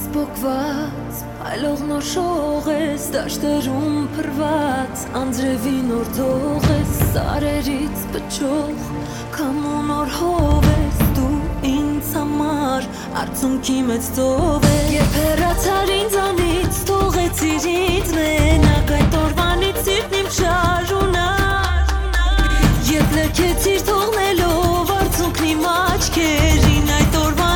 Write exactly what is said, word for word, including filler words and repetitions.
Սպոկված, այլող նոր շող ես, դաշտերում պրված, անձրևի նոր թող ես, սարերից բջող, կամու նոր հով ես, դու ինձ համար, արցունքի մեծ ծով ես, երբ հեռացար ինձանից, թողեցիր ինձ մենակ, այդ օրվանից սիրտն իմ շարունակ, երբ լքեցիր թողնելով, արցունքն իմ աչքերին, այդ օրվանից